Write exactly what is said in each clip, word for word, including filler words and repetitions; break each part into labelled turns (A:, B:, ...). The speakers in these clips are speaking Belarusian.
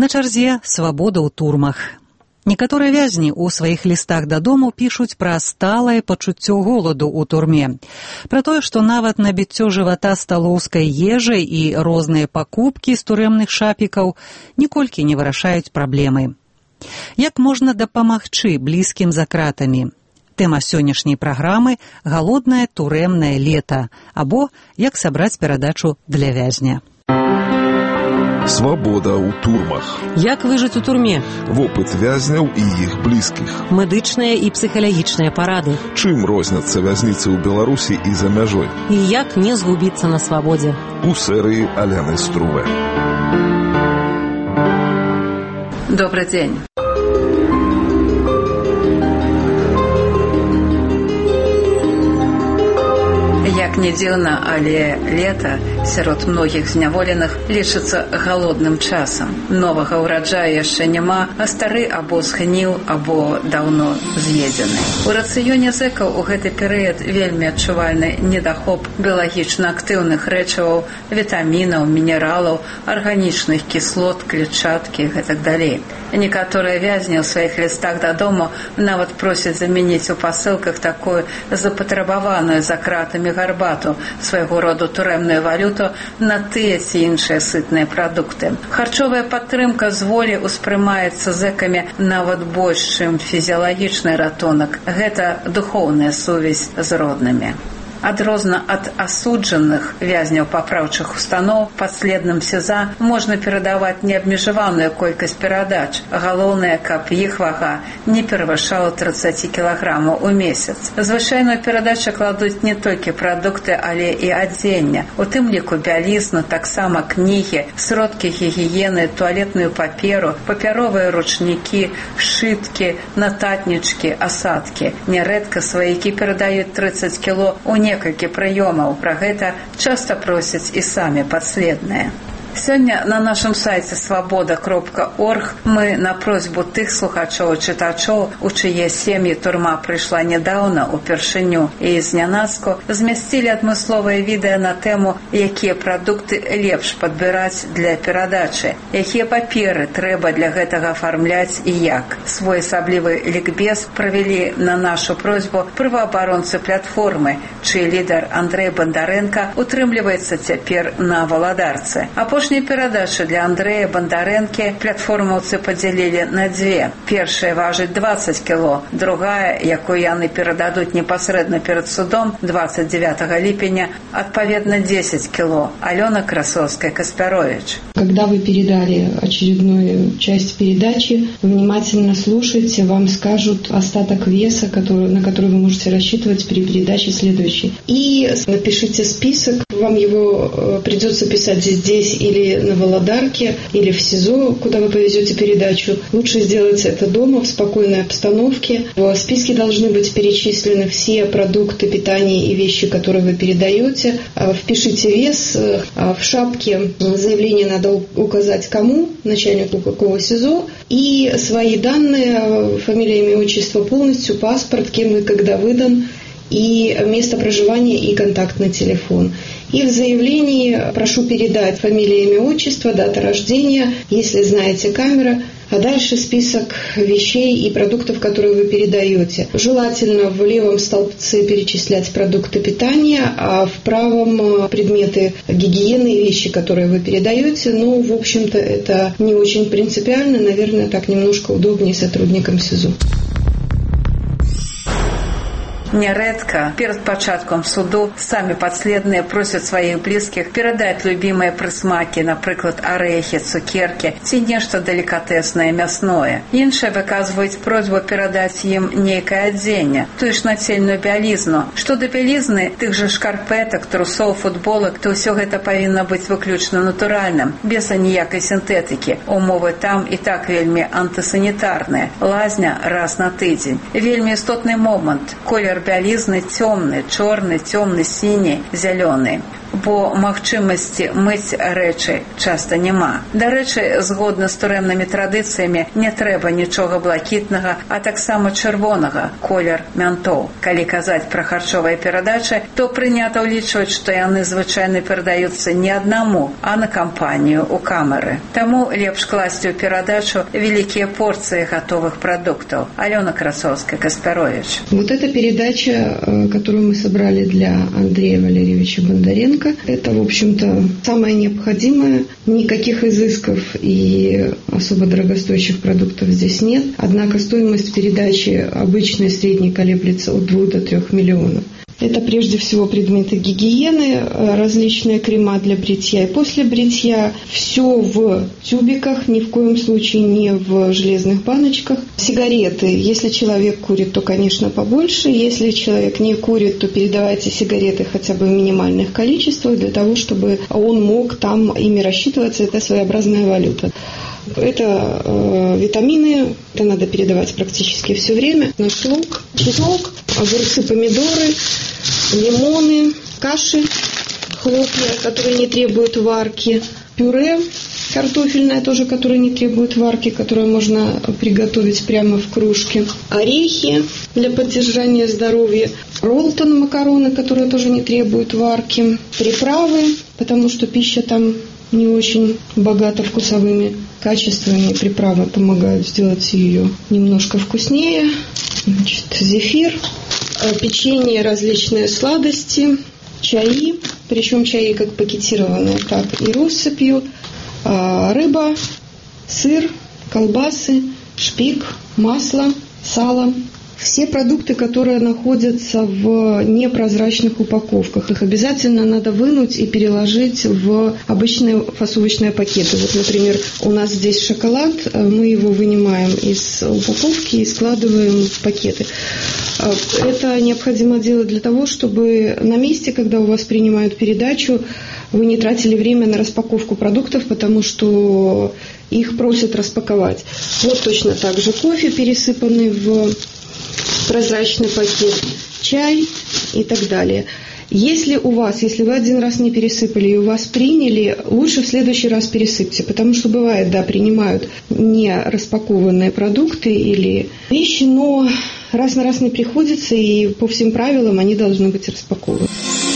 A: На чарзе свабода ў турмах. Некаторыя вязні ў сваіх лістах дадому пішуць пра сталае пачуццё голаду ў турме. Пра тое, што нават набіццё жывата сталоўскай ежай і розныя пакупкі з турэмных шапікаў ніколькі не вырашаюць праблемы. Як можна дапамагчы блізкім за кратамі? Тэма сённяшняй праграмы – галоднае турэмнае лета, або як сабраць перадачу для вязня.
B: Свабода ў турмах.
C: Як выжыць у турме?
B: Вопыт вязняў і іх блізкіх.
C: Медычныя і псіхалагічныя парады.
B: Чым розняцца вязніцы ў Беларусі і за мяжой?
C: І як не згубіцца на свабодзе?
B: У серыі Аляны Струве.
D: Добрый дзень. Як не дзіўна, але лета сярод многіх зняволеных лічыцца галодным часам. Новага ўраджаю яшчэ няма, а стары або згніў, або даўно з'едзены. У рацыёне зэкаў у гэты перыяд вельмі адчувальны недахоп біялагічна актыўных рэчываў, вітамінаў, мінералаў, арганічных кіслот, клетчаткі і гэтак далей. Некаторыя вязні ў сваіх лістах дадому нават просяць замяніць у пасылках такую запатрабаваную за кратамі гарбату, свайго роду турэмную валюту, на тыя ці іншыя сытныя прадукты. Харчовая падтрымка з волі ўспрымаецца зэкамі нават больш, чым фізіялагічны ратунак. Гэта духоўная сувязь з роднымі. Адрозна ад асуджаных вязняў папраўчых устаноў падследным СІЗА можна перадаваць неабмежаваную колькасць перадач. Галоўнае, каб іх вага не перавышала трыццаць кілаграмаў у месяц. Звычайную перадачу кладуць не толькі прадукты, але і адзенне. У тым ліку бялізну, таксама кнігі, сродкі гігіены, туалетную паперу, папяровыя ручнікі, шыткі, нататнічкі, асадкі. Нярэдка сваякі перадаюць трыццаць кіло у некалькі прыёмаў. Пра гэта часта просяць і самі падследныя. Сёння на нашым сайце свабода кропка орг мы на просьбу тых слухачоў і чытачоў, у чые сем'і турма прыйшла нядаўна упершыню і знянацку, змясцілі адмысловае відэа на тэму, якія прадукты лепш падбіраць для перадачы, якія паперы трэба для гэтага афармляць і як. Своеасаблівы лікбез правялі на нашу просьбу праваабаронцы платформы, чый лідар Андрэй Бандарэнка утрымліваецца цяпер на Валадарцы. Апошняя перадача для Андрэя Бандарэнкі платформаўцы падзялілі на дзве. Першая важыць дваццаць кіло, другая, якую яны перададуць непасрэдна перад судом двадцать девятого ліпеня, адпаведна дзесяць кіло. Алена Красовская-Каспярович.
E: Когда вы передали очередную часть передачи, внимательно слушайте, вам скажут остаток веса, который, на который вы можете рассчитывать при передаче следующей. И напишите список, вам его придется писать здесь или на Володарке, или в СИЗО, куда вы повезете передачу. Лучше сделать это дома, в спокойной обстановке. В списке должны быть перечислены все продукты питания и вещи, которые вы передаете. Впишите вес. В шапке заявление надо указать кому, начальнику какого СИЗО, и свои данные, фамилия, имя, отчество полностью, паспорт, кем и когда выдан, и место проживания и контактный телефон. И в заявлении прошу передать фамилия, имя, отчество, дата рождения, если знаете камера, а дальше список вещей и продуктов, которые вы передаете. Желательно в левом столбце перечислять продукты питания, а в правом предметы гигиены и вещи, которые вы передаете. Но, в общем-то, это не очень принципиально, наверное, так немножко удобнее сотрудникам СИЗО.
D: Нярэдка перад пачаткам суду самі падследныя просяць сваіх блізкіх перадаць любімыя прысмакі, напрыклад, арэхі, цукеркі ці нешта далікатэснае мясное. Іншыя выказваюць просьбу перадаць ім нейкае адзенне, тую ж нацельную бялізну. Што да бялізны, тых жа шкарпэтак, трусоў, футболак, то ўсё гэта павінна быць выключна натуральным, без аніякай сінтэтыкі. Умовы там і так вельмі антысанітарныя. Лазня раз на тыдзень. Вельмі істотны момант. Колер колер бялізны цёмны, чорны, цёмны, сіні, зялёны. Бо магчымасці мыць рэчы часта няма. Дарэчы, згодна з турэмнымі традыцыямі, не трэба нічога блакітнага, а таксама чырвонага, колер мянтоў. Калі казаць пра харчовыя перадачы, то прынята ўлічваць, што яны звычайна перадаюцца не аднаму, а на кампанію ў камеры. Таму лепш класці ў перадачу вялікія порцыі гатовых прадуктаў. Алёна Красовская, Каспярович.
E: Вот эта передача, которую мы собрали для Андрея Валерьевича Бондаренко, это, в общем-то, самое необходимое. Никаких изысков и особо дорогостоящих продуктов здесь нет. Однако стоимость передачи обычной средней колеблется от двух до трех миллионов. Это прежде всего предметы гигиены, различные крема для бритья и после бритья. Все в тюбиках, ни в коем случае не в железных баночках. Сигареты. Если человек курит, то, конечно, побольше. Если человек не курит, то передавайте сигареты хотя бы в минимальных количествах для того, чтобы он мог там ими рассчитываться. Это своеобразная валюта. Это э, витамины, это надо передавать практически все время. Наш лук, чеснок, огурцы, помидоры, лимоны, каши, хлопья, которые не требуют варки, пюре картофельное тоже, которое не требует варки, которое можно приготовить прямо в кружке, орехи для поддержания здоровья, роллтон макароны, которые тоже не требуют варки, приправы, потому что пища там не очень богата вкусовыми качествами. Приправы помогают сделать ее немножко вкуснее. Значит, зефир, печенье, различные сладости, чаи, причем чаи как пакетированные, так и россыпью, рыба, сыр, колбасы, шпик, масло, сало. Все продукты, которые находятся в непрозрачных упаковках, их обязательно надо вынуть и переложить в обычные фасовочные пакеты. Вот, например, у нас здесь шоколад, мы его вынимаем из упаковки и складываем в пакеты. Это необходимо делать для того, чтобы на месте, когда у вас принимают передачу, вы не тратили время на распаковку продуктов, потому что их просят распаковать. Вот точно так же кофе, пересыпанный в прозрачный пакет, чай и так далее. Если у вас, если вы один раз не пересыпали и у вас приняли, лучше в следующий раз пересыпьте, потому что бывает, да, принимают не распакованные продукты или вещи, но раз на раз не приходится, и по всем правилам они должны быть распакованы.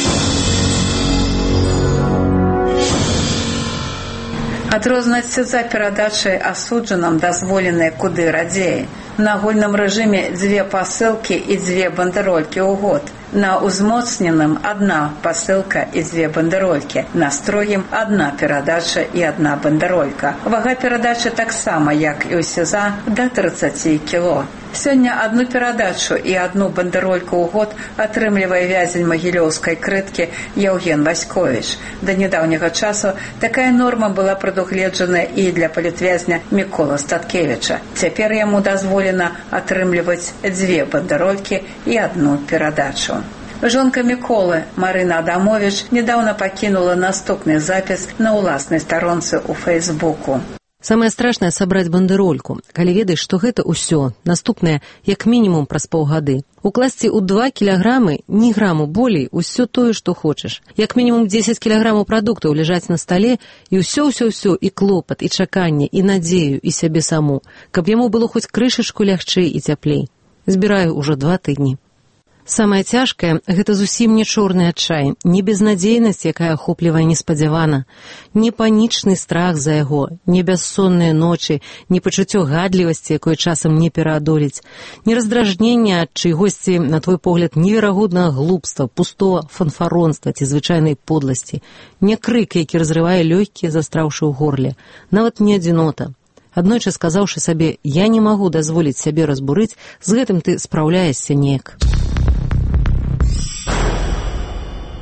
D: Адрознасці за перадачай асуджаным дазволеныя куды радзей. На агульным рэжыме дзве пасылкі і дзве бандэролькі ў год. На узмоцненым адна пасылка і дзве бандэролькі. На строгім адна перадача і адна бандэролька. Вага перадачы таксама, як і ў СІЗА, да трыццаць кіло. Сёння адну перадачу і адну бандэрольку ў год атрымлівае вязень магілёўскай крыткі Яўген Васьковіч. Да нядаўняга часу такая норма была прадугледжана і для палітвязня Мікола Статкевіча. Цяпер яму дазволена атрымліваць дзве бандэролькі і адну перадачу. Жонка Міколы, Марына Адамович, недавно пакінула наступны запіс на ўласнай старонцы ў Фейсбуку.
C: Самае страшнае сабраць бандэрольку, калі ведаеш, што гэта ўсё, наступнае як мінімум праз паўгады. Укласці ў два кілаграмы, ні граму болей, усё тое, што хочаш. Як мінімум дзесяць кілаграмаў прадуктаў ляжаць на стале, і ўсё-ўсё-ўсё, і клопат, і чаканне, і надзею, і сябе саму, каб яму было хоць крышачку лягчэй і цяплей. Збіраю ўжо два тыдні. Самае цяжкае – гэта зусім не чорны адчай, не безнадзейнасць, якая ахоплівае неспадзявана, не панічны страх за яго, не бяссонныя ночы, не пачуццё гадлівасці, якое часам не пераадолець, не раздражненне ад чыйгосьці, на твой погляд, неверагоднага глупства, пустого фанфаронства ці звычайнай подласці, не крык, які разрывае лёгкія, застраўшы ў горле, нават не адзінота. Аднойчы сказаўшы сабе «я не магу дазволіць сябе разбурыць», з гэтым ты спраўляешся неяк.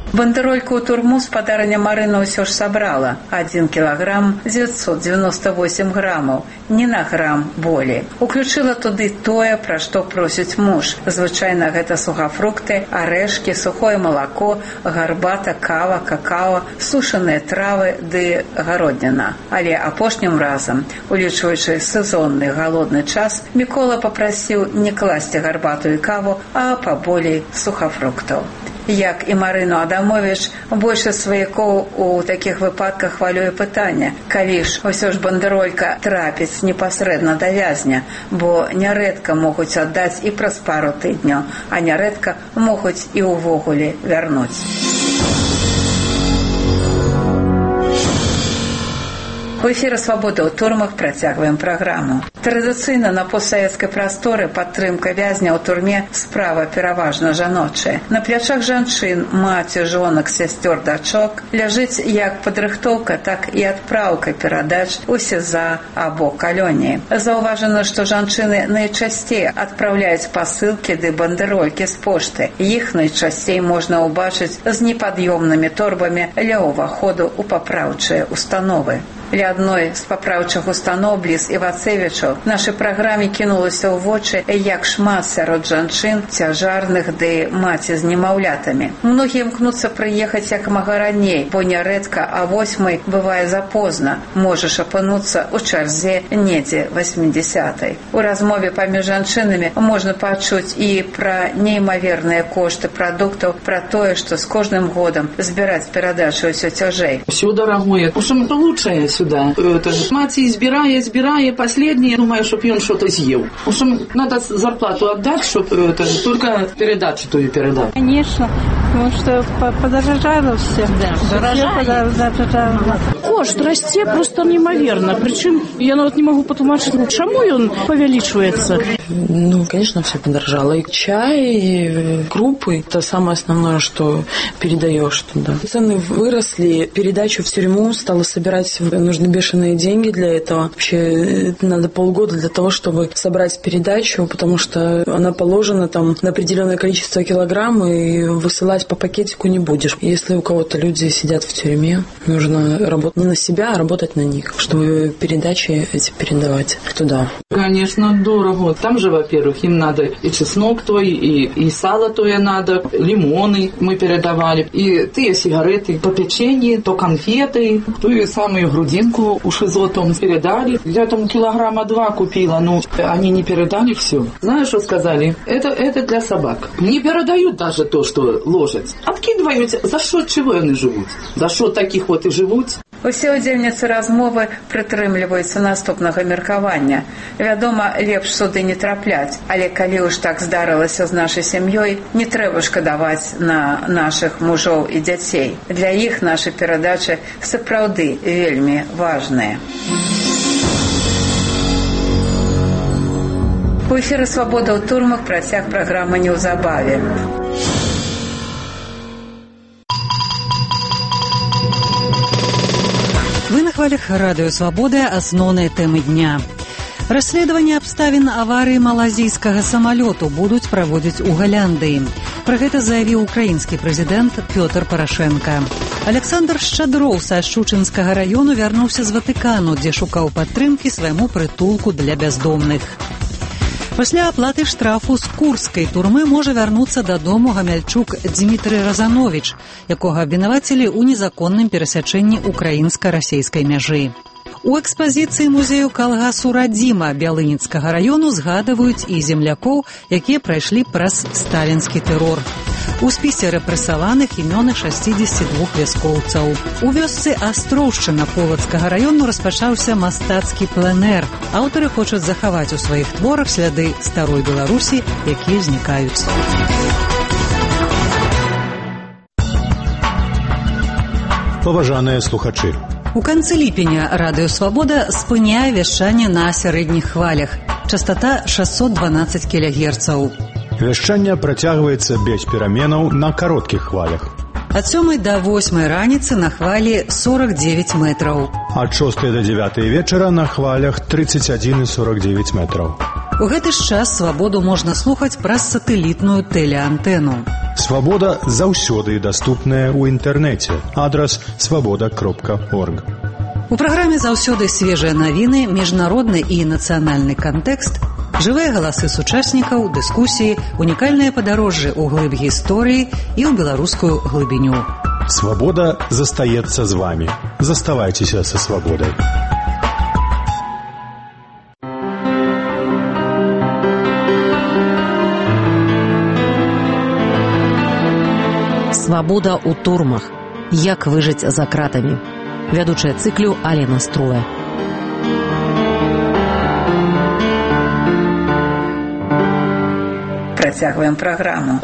D: Бандерольку ў турму спадарня Марына ўсё ж сабрала. адзін кілаграм дзевяцьсот дзевяноста восемь грамаў, не на грам болей. Уключыла туды тое, пра што просіць муж. Звычайна гэта сухафрукты, арэшкі, сухое малако, гарбата, кава, какао, сушаныя травы ды гародніна. Але апошнім разам, улічваючы сезонны галодны час, Мікола папрасіў не класці гарбату і каву, а паболей сухафруктаў. Як і Марыну Адамович, большасць сваякоў у такіх выпадках хвалюе пытанне, калі ж усё ж бандеролька трапіць непасрэдна да вязня, бо нярэдка могуць аддаць і праз пару тыдняў, а нярэдка могуць і ўвогуле вярнуць. У эфіры «Свабода ў турмах» працягваем праграму. Традыцыйна на постсавецкай прасторы падтрымка вязня ў турме справа пераважна жаночая. На плячах жанчын, маці, жонак, сясцёр, дачок ляжыць як падрыхтоўка, так і адпраўка перадач у СІЗА або калоніі. Заўважана, што жанчыны найчасцей адпраўляюць пасылкі ды бандеролькі з пошты. Іх найчасцей можна ўбачыць з непад'ёмнымі торбамі ля ўваходу ў папраўчыя установы. Ля адной з папраўчых устаноў бліз Івацевічаў нашай праграме кінулася ў вочы, як шмат сярод жанчын цяжарных ды маці з немаўлятамі. Многія імкнуцца прыехаць як мага раней, бо нярэдка а восьмай бывае запозна, можаш апынуцца ў чарзе недзе васьмідзясятай. У размове паміж жанчынамі можна пачуць і пра неймаверныя кошты прадуктаў, пра тое, што з кожным годам збіраць перадачу ўсё цяжэй.
F: Все дорогое. В общем, это лучшее сюда. Это же мать избирая, избирая последнее, думаю, чтоб он что-то съел. В общем, надо зарплату отдать, чтобы это только передачу ту передать.
G: Конечно, потому что подорожало все. Да, подорожало. Кошт расте просто неимоверно. Причем я вот не могу потумачить, чему он повеличивается.
H: Ну, конечно, все подорожало. И чай, и крупы. Это самое основное, что передаешь туда. Цены выросли. Передачу в тюрьму стало собирать, нужны бешеные деньги для этого. Вообще надо полгода для того, чтобы собрать передачу, потому что она положена там на определенное количество килограмм, и высылать по пакетику не будешь. Если у кого-то люди сидят в тюрьме, нужно работать не на себя, а работать на них, чтобы передачи эти передавать туда.
F: Конечно, дорого. Там же, во-первых, им надо и чеснок твой, и, и сало твое надо, лимоны мы передавали, и те сигареты по печенье, то конфеты, то и самую грудинку у шизотом передали. Я там килограмма два купила, но они не передали все. Знаешь, что сказали? Это, это для собак. Не передают даже то, что ложат. Откидывают, за что чего они живут? За что таких вот и живут?
D: Усе удзельніцы размовы прытрымліваюцца наступнага меркавання. Вядома, лепш суды не трапляць, але калі ўж так здарылася з нашай сям'ёй, не трэба шкадаваць на нашых мужоў і дзяцей. Для іх нашы перадачы сапраўды вельмі важныя. У эфіры «Свабода ў турмах» працяг праграмы неўзабаве.
A: Вы на хвалях радио «Свобода» основные темы дня. Расследование обставин аварии малазийского самолету будут проводить у Голландии. Про это заявил украинский президент Петр Порошенко. Александр Шчадроў са Шчучынскага району вернулся з Ватыкану, где шукаў падтрымки своему притулку для бездомных. Пасля аплаты штрафу з курскай турмы можа вярнуцца дадому гамяльчук Дмітрый Разанович, якога абвінавацілі ў незаконным перасячэнні украінска-расейскай мяжы. У экспазіцыі музею калгасу «Радзіма» Бялыніцкага району згадваюць і землякоў, якія прайшлі праз сталінскі тэрор. У спісе рэпрэсаваных імёны шасцідзесяці двух вяскоўцаў. У вёсцы Астроўшчына Полацкага району распачаўся мастацкі пленэр. Аўтары хочуць захаваць у сваіх творах сляды старой Беларусі, якія знікаюць.
I: Паважаныя слухачы,
A: у канцы ліпеня радыё «Свабода» спыняе вяшчанне на сярэдніх хвалях. Частата шэсцьсот дванаццаць кілагерцаў.
I: Вяшчанне працягваецца без пераменаў на кароткіх хвалях.
A: Ад сёмай да восьмай раніцы на хвалі сорок девять метраў.
I: Ад шостай да дзявятай вечара на хвалях тридцать один и сорок девять метраў.
A: У гэты ж час «Свабоду» можна слухаць праз сатэлітную тэлеантэну.
I: Свабода заўсёды даступная ў інтэрнэце. Адрас свабода кропка орг.
A: У праграме заўсёды свежыя навіны, міжнародны і нацыянальны кантэкст, жывыя галасы сучаснікаў, дыскусіі, унікальныя падарожжы ў глыб гісторыі і ў беларускую глыбіню.
I: Свабода застаецца з вамі. Заставайцеся са свабодай.
C: Свабода ў турмах. Як выжыць за кратамі. Вядучая цыклю Алена Струя.
D: Працягваем праграму.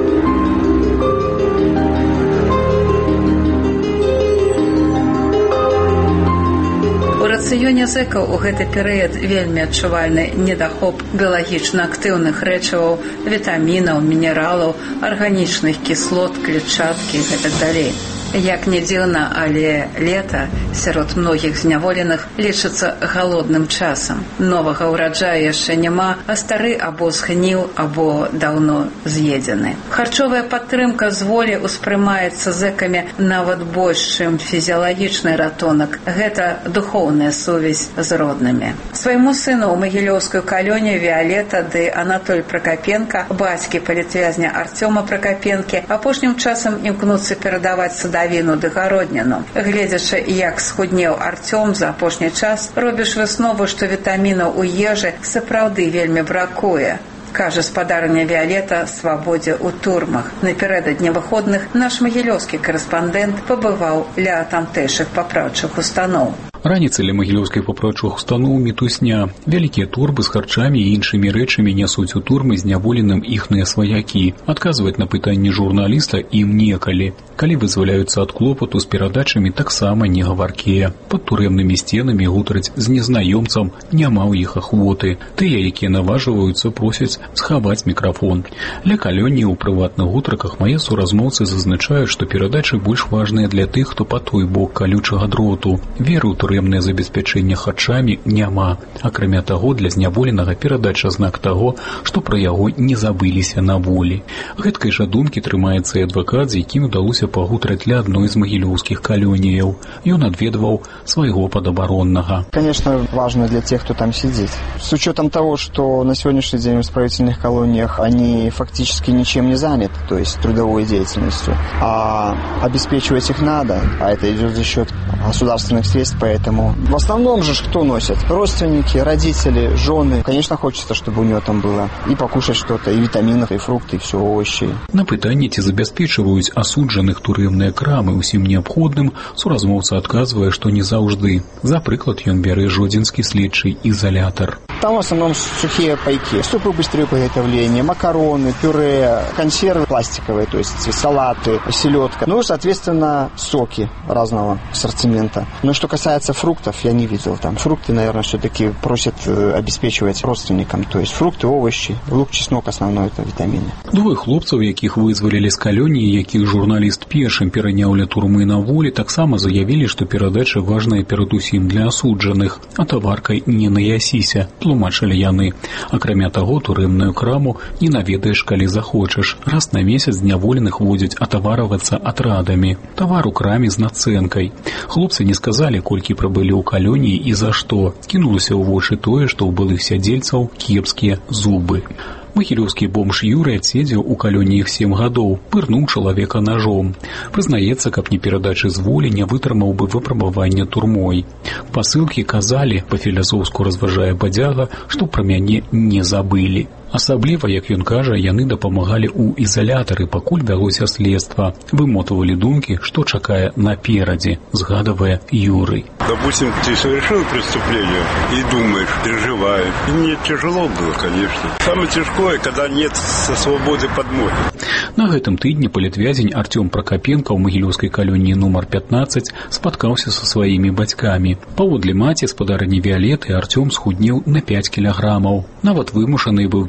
D: У рацыёне зэкаў у гэты перыяд вельмі адчувальны недахоп біялагічна актыўных рэчываў, вітамінаў, мінералаў, арганічных кіслот, клетчаткі і гэтак далей. Як не дзіўна, але лета сярод многіх зняволеных лічыцца галодным часам. Новага ўраджая яшчэ няма, а стары або згніў, або даўно з'едзены. Харчовая падтрымка з волі ўспрымаецца зэкамі нават больш, чым фізіялагічны ратунак. Гэта духоўная сувязь з роднымі. Свайму сыну ў магілёўскую калонію Віалета ды Анатоль Пракапенка, бацькі палітвязня Арцёма Пракапенкі, апошнім часам імкнуцца перадаваць садавіну ды гародніну. Гледзячы, як схуднеў Арцём за апошні час, робіш выснову, што вітамінаў у ежы сапраўды вельмі бракуе. Кажа спадарня Віалета свабодзе ў турмах. Напярэдадні выходных наш магілёўскі карэспандэнт пабываў ля тамтэйшых папраўчых устаноў.
J: Раніцай ля магілёўскай папраўчых устаноў мітусня. Вялікія торбы з харчамі і іншымі рэчамі нясуць у турмы зняволеным іхныя сваякі. Адказваць на пытанні журналіста ім некалі. Калі вызваляюцца ад клопату з перадачамі, таксама не гаваркія. Пад турэмнымі сценамі гутараць з незнаёмцам, няма ў іх ахвоты. Тыя, якія наважваюцца, просяць схаваць мікрафон. Ля калоніі ў прыватных гутарках мае суразмоўцы зазначаюць, што перадачы больш важныя для тых, хто па той бок калючага дроту. Веру ў турэмнае забеспячэнне харчамі няма. Акрамя таго, для зняволенага перадача знак таго, што пра яго не забыліся на волі. Гэткай жа думкі трымаецца і адвакат, з якім удалося пагутраць ля адной з магілёўскіх калоніяў. Ён адведваў свайго падабароннага.
K: Конечно, важно для тех, кто там сидит. С учетом того, что на сегодняшний день в исправительных колониях они фактически ничем не заняты, то есть трудовой деятельностью, а обеспечивать их надо, а это идет за счет государственных средств, поэтому в основном же кто носит? Родственники, родители, жены. Конечно, хочется, чтобы у него там было и покушать что-то, и витаминов, и фрукты, и все овощи.
J: На пытанне, ці забяспечваюць асуджаных турэмныя крамы ўсім неабходным, суразмоўца адказвае, што не заўжды. За прыклад ён бярэ жодзінскі следчы изолятор.
K: Там в основном сухие пайки, супы быстрого приготовления, макароны, пюре, консервы пластиковые, то есть салаты, селедка. Ну, соответственно, соки разного ассортимента. Но что касается фруктов, я не видел там. Фрукты, наверное, все-таки просят обеспечивать родственникам. То есть фрукты, овощи, лук, чеснок, основное это витамины.
J: Двое хлопцаў, якіх вызвалілі з калоніі, якіх журналіст першым пераняў ля турмы на волі, таксама заявілі, што перадача важная перадусім для асуджаных, а таваркай не наясіся, тлумачылі яны. Акрамя таго, турэмную краму не наведаеш, калі захочаш. Раз на месяц зняволеных водзяць атаваравацца атрадамі. Тавар у краме з нацэнкай. Хлопцы не сказалі, колькі прабылі ў калоніі і за што. Кінулася ў вочы тое, што ў былых сядзельцаў кепскія зубы. Магілёўскі бомж Юрый адседзеў у калоніях сем гадоў, пырнуў чалавека ножом. Прызнаецца, каб не перадачы з волі, не вытрымаў бы выпрабавання турмой. Пасылкі казалі, па-філасофску разважае бадзяга, што пра мяне не забылі. Асабліва, як ён кажа, яны дапамагалі ў ізалятары, пакуль вялося следства. Вымотывалі думкі, што чакае наперадзе, згадывае Юрый.
L: Допустим, ты совершил преступление и думаешь, переживаешь. И мне тяжело было, конечно. Самое тяжкое, когда нет свободы подмоги.
J: На гэтым тыдні палітвязень Арцём Пракапенка ў магілёўскай калоніі нумар пятнаццаць спаткаўся са сваімі бацькамі. Паводле маці спадарыні Віалеты Арцём схуднеў на пяць кілаграмаў. Нават вымушаны быў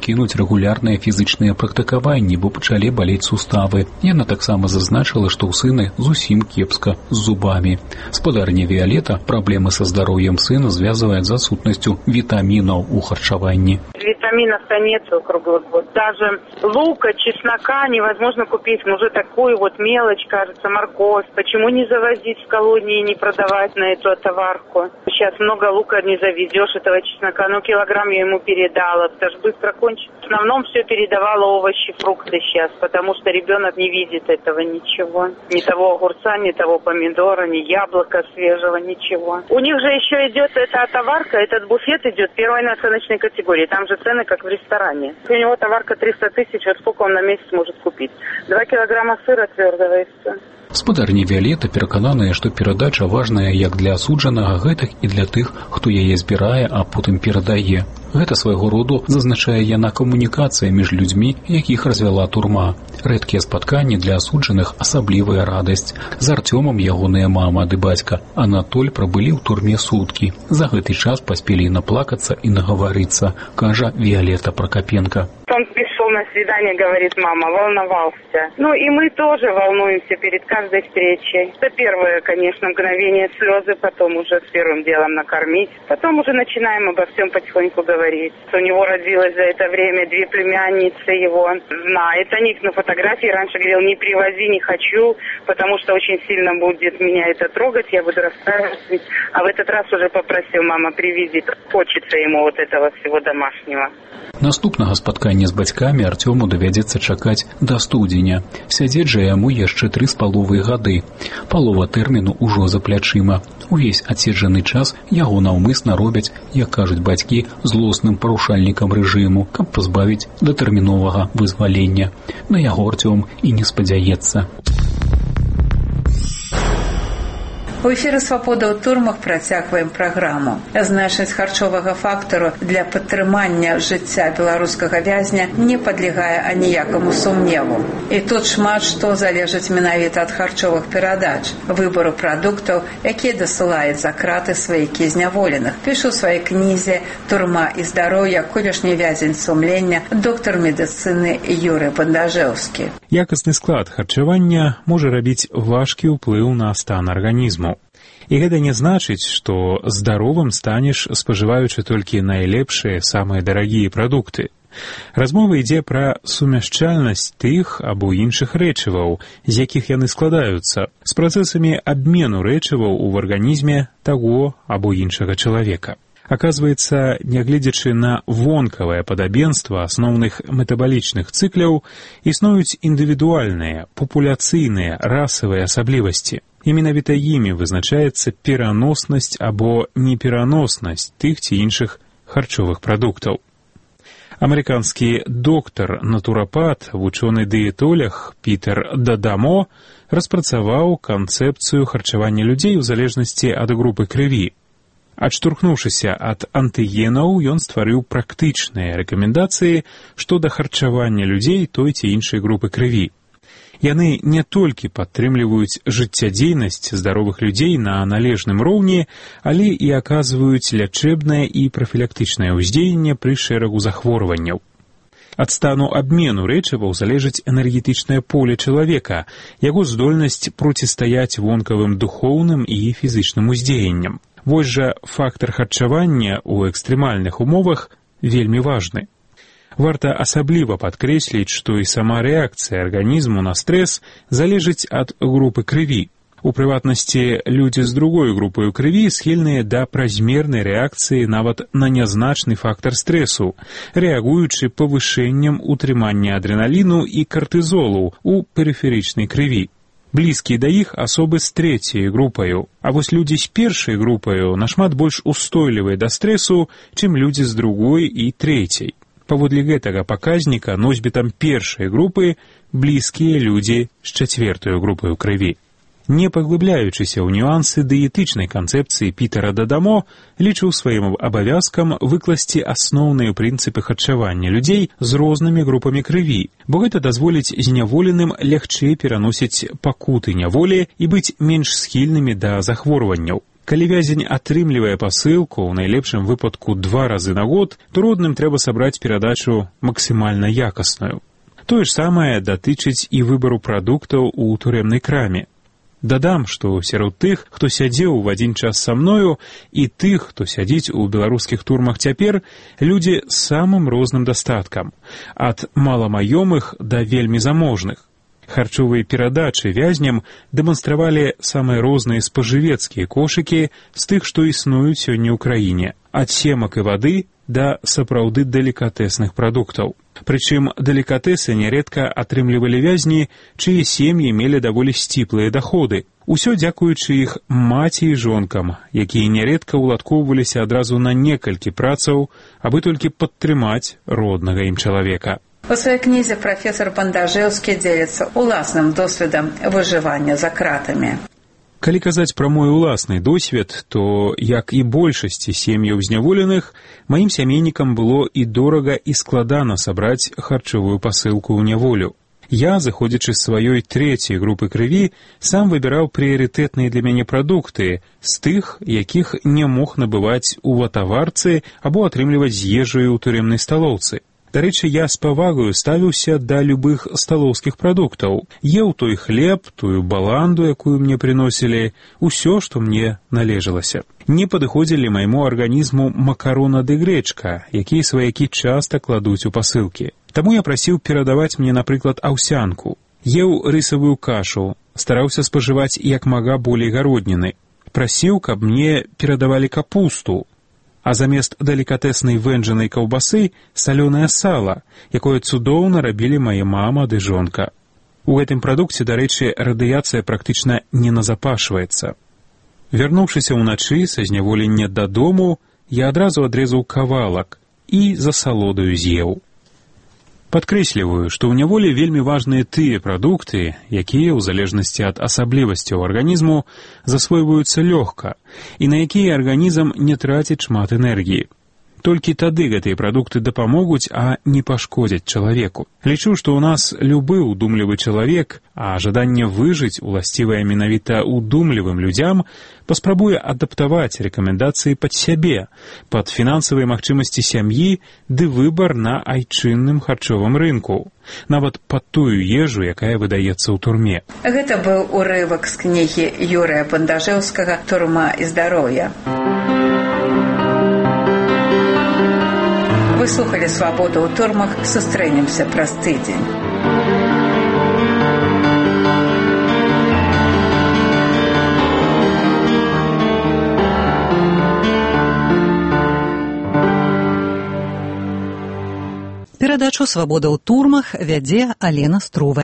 J: пакінуць рэгулярныя фізычныя практыкаванні, бо пачалі балець суставы. Яна таксама зазначыла, што ў сына зусім кепска з зубамі. Спадарня Віолета праблемы са здароўем сына звязвае з адсутнасцю вітамінаў у харчаванні.
M: Витаминов-то нет круглый год. Даже лука, чеснока невозможно купить. Ну, уже такую вот мелочь, кажется, морковь. Почему не завозить в колонии и не продавать на эту товарку? Сейчас много лука не завезешь, этого чеснока. Ну, килограмм я ему передала, потому что быстро кончится. В основном все передавала овощи, фрукты сейчас, потому что ребенок не видит этого ничего. Ни того огурца, ни того помидора, ни яблока свежего, ничего. У них же еще идет эта товарка, этот буфет идет первой наценочной категории. Там же цены как в ресторане. У него товарка триста тысяч, вот сколько он на месяц может купить. Два килограмма сыра твердого и все.
J: Спадарня Віолета перакананая, што перадача важная як для асуджанага, гэтак і для тых, хто яе збірае, а потым перадае. Гэта свайго роду, зазначае яна, камунікацыя між людзьмі, якіх развяла турма. Рэдкія спатканні для асуджаных асаблівая радасць. З Артёмам ягоныя мама ды бацька Анатоль прабылі ў турме суткі. За гэты час паспелі і наплакацца, і нагаварыцца, кажа Віолета Прокопенко.
M: Он пришел на свидание, говорит мама, волновался. Ну и мы тоже волнуемся перед каждой встречей. Это первое, конечно, мгновение слезы, потом уже с первым делом накормить. Потом уже начинаем обо всем потихоньку говорить. У него родилось за это время две племянницы его. Знает о них на фотографии. Раньше говорил, не привози, не хочу, потому что очень сильно будет меня это трогать, я буду расстраиваться. А в этот раз уже попросил, мама, привези. Хочется ему вот этого всего домашнего.
J: Наступнага спаткання з бацькамі Артёму давядзецца чакаць да студзеня. Сядзець жа яму яшчэ тры з паловай гады. Палова тэрміну ўжо за плячыма. Увесь адседжаны час яго наўмысна робяць, як кажуць бацькі, злосным парушальнікам рэжыму, каб пазбавіць датэрміновага вызвалення. На яго Артём і не спадзяецца.
D: У эфіры «Свабода» ў турмах працягваем праграму. Значнасць харчовага фактару для падтрымання жыцця беларускага вязня не падлягае аніякаму сумневу. І тут шмат што залежыць менавіта ад харчовых перадач, выбару прадуктаў, якія дасылаюць за краты сваякі зняволеных. Пішу ў сваёй кнізе «Турма і здароўе. Колішні вязень сумлення» доктар медыцыны Юрый Бандажэўскі.
N: Якасны склад харчавання можа рабіць важкі ўплыў на стан арганізму. І гэта не значыць, што здаровым станеш, спажываючы толькі найлепшыя, самыя дарагія прадукты. Размова ідзе пра сумяшчальнасць тых або іншых рэчываў, з якіх яны складаюцца, з працэсамі абмену рэчываў у арганізме таго або іншага чалавека. Аказваецца, нягледзячы на вонкавае падабенства асноўных метабалічных цыкляў, існуюць індывідуальныя, папуляцыйныя, расавыя асаблівасці. І менавіта імі вызначаецца пераноснасць або непераноснасць тых ці іншых харчовых прадуктаў. Амерыканскі доктар, натурапат, вучоны-дыетолог Пітер Дадамо распрацаваў канцэпцыю харчавання людзей у залежнасці ад групы крыві. Адштурхнуўшыся ад антыгенаў, ён стварыў практычныя рэкамендацыі што да харчавання людзей той ці іншай групы крыві. Яны не толькі падтрымліваюць жыццядзейнасць здаровых людзей на належным роўні, але і аказваюць лячэбнае і прафілактычнае ўздзеянне пры шэрагу захворванняў. Ад стану абмену рэчываў залежыць энергетычнае поле чалавека, яго здольнасць процістаяць вонкавым духоўным і фізычным уздзеянням. Вось жа фактар харчавання ў экстрэмальных умовах вельмі важны. Варта асабліва падкрэсліць, што і сама рэакцыя арганізму на стрэс залежыць ад групы крыві. У прыватнасці, людзі з другой групаю крыві схільныя да празмернай рэакцыі нават на нязначны фактар стрэсу, рэагуючы павышэннем утрымання адрэналіну і картызолу ў перыферычнай крыві. Блізкія да іх асобы з трэцяй групаю, а вось людзі з першай групаю нашмат больш устойлівыя да стрэсу, чым людзі з другой і трэцяй. Паводле гэтага паказніка носьбітам першай групы блізкія людзі з чацвёртаю групаю крыві. Не паглыбляючыся ў нюансы дыетычнай канцэпцыі Пітера Дадамо, лічыў сваім абавязкам выкласці асноўныя прынцыпы харчавання людзей з рознымі групамі крыві, бо гэта дазволіць зняволеным лягчэй пераносіць пакуты няволі і быць менш схільнымі да захворванняў. Калі вязень атрымлівае пасылку, у найлепшым выпадку два разы на год, то родным трэба сабраць перадачу максімальна якасную. Тое ж самае датычыць і выбару прадуктаў у турэмнай краме. Дадам, што сярод тых, хто сядзеў в адзін час са мною, і тых, хто сядзіць у беларускіх турмах цяпер, людзі з самым розным дастаткам, ад маламаёмых да вельмі заможных. Харчовыя перадачы вязням дэманстравалі самыя розныя спажывецкія кошыкі з тых, што існуюць сёння ў краіне, ад семак і вады да сапраўды делікатэсных прадуктаў. Прычым делікатэсы няредка атрымлівалі вязні, чые сем'і мелі даволі сціплыя даходы. Усё дзякуючы іх маці і жонкам, якія няредка ўладкоўваліся адразу на некалькі працаў, абы толькі падтрымаць роднага ім чалавека.
D: У сваёй кнізе прафесор Бандажэўскі дзеліцца уласным досведам выжывання за кратамі.
N: Калі казаць пра мой уласны досвед, то, як і большасці сем'яў зняволеных, маім сямейнікам было і дорага і складана сабраць харчовую пасылку ў няволю. Я, заходзячы з сваёй трэцяй групы крыві, сам выбіраў прыярытэтныя для мяне прадукты з тых, якіх не мог набываць у ватаварцы або атрымліваць з ежаю ў турэмнай сталоўцы. Дарэчы, я з павагаю ставіўся да любых сталоўскіх прадуктаў. Еў той хлеб, тую баланду, якую мне прыносілі, усё, што мне належалася. Не падыходзілі майму арганізму макарона ды грэчка, якія сваякі часта кладуць у пасылкі. Таму я прасіў перадаваць мне, напрыклад, аўсянку. Еў рысавую кашу, стараўся спажываць як мага болей гародніны. Прасіў, каб мне перадавалі капусту, а замест делікатэснай вэнджанай каўбасы салёнае сала, якое цудоўна рабілі мае мама ды жонка. У гэтым прадукце, дарэчы, радыяцыя практычна не назапашваецца. Вярнуўшыся ўначы са зняволення дадому, я адразу адрэзаў кавалак і за салодаю з'еў. Падкрэсліваю, што ў няволі вельмі важныя тыя прадукты, якія, у залежнасці ад асаблівасцяў арганізму, засвойваюцца лёгка і на якія арганізм не траціць шмат энергіі. Толькі тады гэтыя прадукты дапамогуць, а не пашкодзяць чалавеку. Лічу, што ў нас любы ўдумлівы чалавек, а жаданне выжыць, уласцівае менавіта ўдумлівым людзям, паспрабуе адаптаваць рэкамендацыі пад сябе, пад фінансавыя магчымасці сям'і ды выбар на айчынным харчовым рынку, нават пад тую ежу, якая выдаецца ў турме.
D: Гэта быў урывак з кнігі Юрыя Бандажэўскага «Турма і здароўе». Вы слухали «Свабоду ў турмах». Сустрэнемся праз тыдзень.
A: Перадачу «Свабода ў турмах» вядзе Алена Струве.